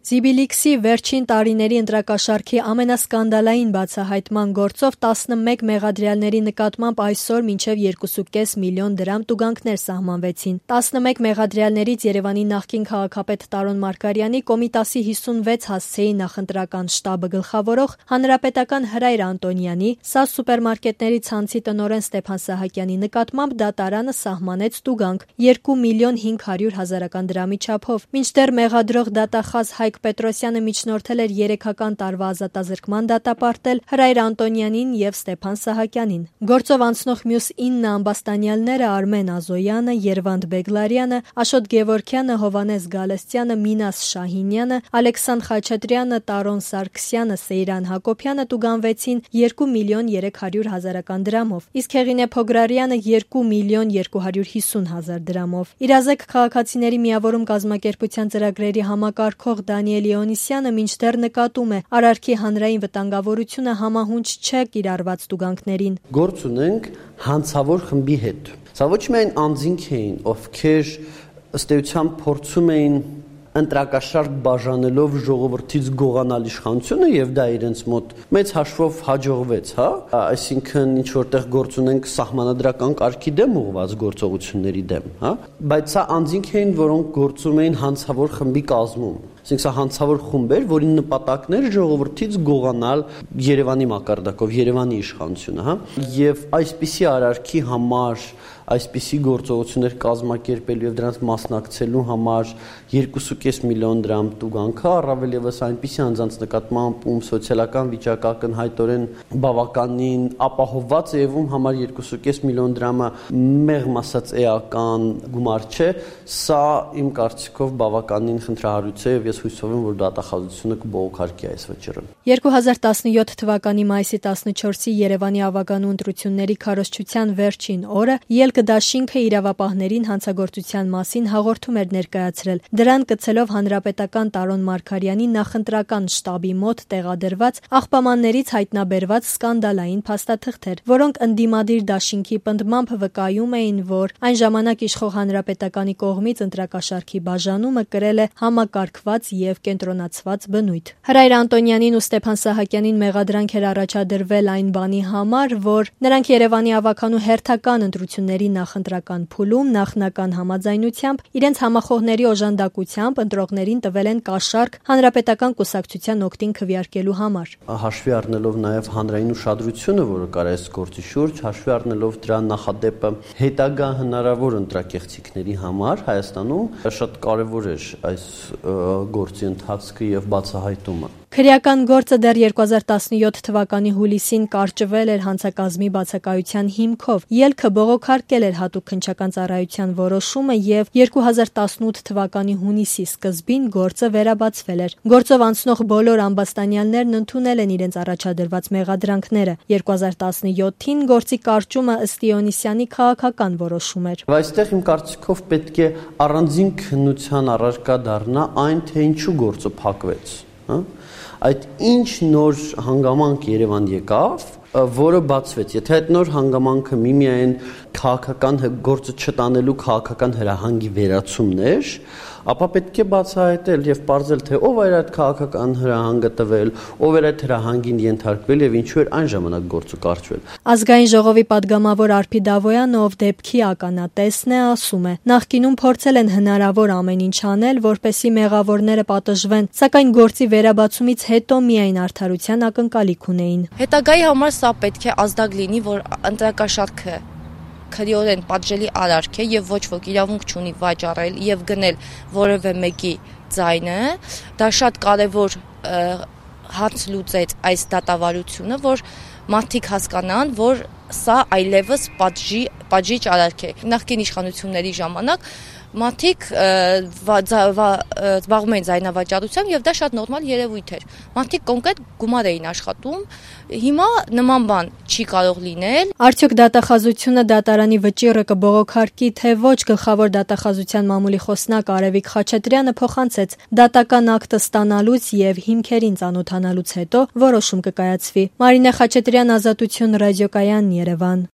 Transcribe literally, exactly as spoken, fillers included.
Զիբիլիքսի վերջին տարիների ընտրակաշարքի ամենասկանդալային բացահայտման գործով տասնմեկ մեղադրյալների նկատմամբ այսօր մինչև երկուսուկես միլիոն դրամ տուգանքներ սահմանվեցին։ տասնմեկ մեղադրյալներից Երևանի նախկին քաղաքապետ Տարոն Մարգարյանի, Կոմիտասի հիսունվեց հասցեի նախընտրական շտաբը գլխավորող հանրապետական Հրայր Անտոնյանի, ՍԱՍ սուպերմարկետների ցանցի տնօրեն Ստեփան Սահակյանի նկատմամբ դատարանը սահմանեց տուգանք երկու միլիոն հինգ հարյուր հազարական դրամի չափով, մինչդեռ մեղադրող դատախազ Հայկ Պետրոսյանը միջնորդել էր երեքական տարվա ազատազրկման դատապարտել Հրայր Անտոնյանին եւ Ստեփան Սահակյանին։ Գործով անցնող մյուս ինը ամբաստանյալները Արմեն Ազոյանը, Երվանդ Բեգլարյանը, Աշոտ Գևորգյանը, Հովանես Գալստյանը, Մինաս Շահինյանը, Ալեքսան Խաչատրյանը, Տարոն Սարգսյանը, Սեյրան Հակոբյանը տուգանվեցին երկու միլիոն երեք հարյուր հազարական դրամով, իսկ Հեղինե Փոգրարյանը երկու միլիոն երկու հարյուր հիսուն հազար դրամով։ Իրազեկ քաղաքացիների միավորում կազմակերպության ծրագրերի համակարգող Դանիել Իոնիսյանը մինչդեռ նկատում է, արարքի հանրային վտանգավորությունը համահունչ չէ կիրառված տուգանքներին։ Գործ ունենք հանցավոր խմբի հետ։ Սա ոչ միայն անձինք էին, ովքեր ըստ էության փորձում էին ընտրակաշարք բաժանելով ժողովրդից գողանալ իշխանությունը եւ դա իրենց մոտ մեծ հաշվով հաջողվեց, հա, այսինքն ինչ որտեղ գործ ունենք սահմանադրական կարգի դեմ ուղղված գործողությունների դեմ, հա, բայց սա անձինք էին, որոնք գործում էին հանցավոր խմբի կազմում։ Այսինքն սա հանցավոր խումբ էր, որի նպատակն էր ժողովրդից գողանալ Երևանի մակարդակով, Երևանի իշխանությունը, հա, եւ այսպիսի արարքի համար, այսպիսի գործողություններ կազմակերպելու եւ դրանց մասնակցելու համար երկուսուկես միլիոն դրամ տուգանքը, առավել եւս այնպիսի անձանց նկատմամբ, ում սոցիալական վիճակը ակնհայտորեն բավականին ապահովված է եւ ում համար երկուսուկես միլիոն դրամը մեղմ ասած էական գումար չէ, սա իմ կարծիքով բավականին խնդրահարույց է եւ ես հույսով եմ, որ դատախազությունը կբողոքարկի այս վճռը։ երկու հազար տասնյոթ թվականի մայիսի տասնչորսի Երևանի ավագանու ընտրությունների քարոզչության վերջին օրը ելքը դաշինքը իրավապահներին հանցագործության մասին հաղորդում էր ներկայացրել, դրան կցելով հանրապետական Տարոն Մարգարյանի նախընտրական շտաբի մոտ տեղադրված աղբամաններից հայտնաբերված սկանդալային փաստաթղթեր, որոնք ընդդիմադիր դաշինքի պնդմամբ վկայում էին, որ այն ժամանակ իշխող հանրապետականի կողմից ընտրակաշարքի բաժանումը կրել է համակարգված եւ կենտրոնացված բնույթ։ Հրայր Անտոնյանին ու Ստեփան Սահակյանին մեղադրանք էր առաջադրվել այն բանի համար, որ նրանք Երևանի ավագանու հերթական ընտրությունների նախընտրական փուլում նախնական համաձայնությամբ իրենց համախոհների օժանդակությամբ ընտրողներին տվել են կաշառք հանրապետական կուսակցության օգտին քվեարկելու համար։ Հաշվի առնելով նաեւ հանրային ուշադրությունը, որը կար այս գործի շուրջ, հաշվի առնելով դրա նախադեպը հետագա հնարավոր ընտրակեղծիքների համար Հայաստանում շատ կարեւոր էր այս գործի ընթացքը եւ բացահայտումը։ Քրեական գործը դեռ երկու հազար տասնյոթ թվականի հուլիսին կարճվել էր հանցակազմի բացակայության հիմքով։ Ելքը բողոքարկել էր հատուկ քննչական ծառայության որոշումը եւ երկու հազար տասնութ թվականի հունիսի սկզբին գործը վերաբացվել էր։ Գործով անցնող բոլոր ամբաստանյալներն ընդունել են իրենց առաջադրված մեղադրանքները։ երկու հազար տասնյոթին գործի կարճումը ըստ Իոնիսյանի քաղաքական որոշում էր։ Այստեղ իմ կարծիքով պետք է առանձին քննության առարկա դառնա այն, թե ինչու գործը փակվեց, հա։ Այդ ինչ նոր հանգամանք Երևան եկավ, որը բացվեց։ Եթե այդ նոր հանգամանքը միմիայն քաղաքական գործը չտանելու քաղաքական հրահանգի վերացումն էր, ապա պետք է բացահայտել եւ պարզել, թե ով էր այդ քաղաքական հրահանգը տվել, ով էր այդ հրահանգին ենթարկվել եւ ինչու էր այն ժամանակ գործը կարճվել։ Ազգային ժողովի падգամավոր Արփի Դավոյանը, ով դեպքի ականատեսն է, ասում է. նախկինում փորձել են հնարավոր ամեն ինչ անել, որպեսզի մեղավորները պատժվեն, սակայն գործի վերաբացումից հետո միայն արդարության ակնկալիք ունեին։ Հետագայի համար սա պետք է ազդակ լինի, որ ընտրակաշարքը քրեորեն պատժելի արարք է եւ ոչ ոք իրավունք չունի վաճառել եւ գնել որևէ մեկի ձայնը, դա շատ կարեւոր հարց լուծեց այս դատավարությունը, որ մարդիկ հասկանան, որ սա այլևս պատժի պատժիչ արարք է։ Նախկին իշխանությունների ժամանակ մարդիկ զբաղվում էին ձայնավաճառությամբ եւ դա շատ նորմալ երևույթ էր։ Մարդիկ կոնկրետ գումար էին աշխատում, հիմա նման բան չի կարող լինել։ Արդյոք դատախազությունը դատարանի վճիռը կբողոքարկի, թե ոչ, գլխավոր դատախազության մամուլի խոսնակ Արևիկ Խաչատրյանը փոխանցեց. դատական ակտը ստանալուց եւ հիմքերին ծանոթանալուց հետո որոշում կկայացվի։ Մարինե Խաչատրյան, Ազատություն ռադիոկայան, Երևան։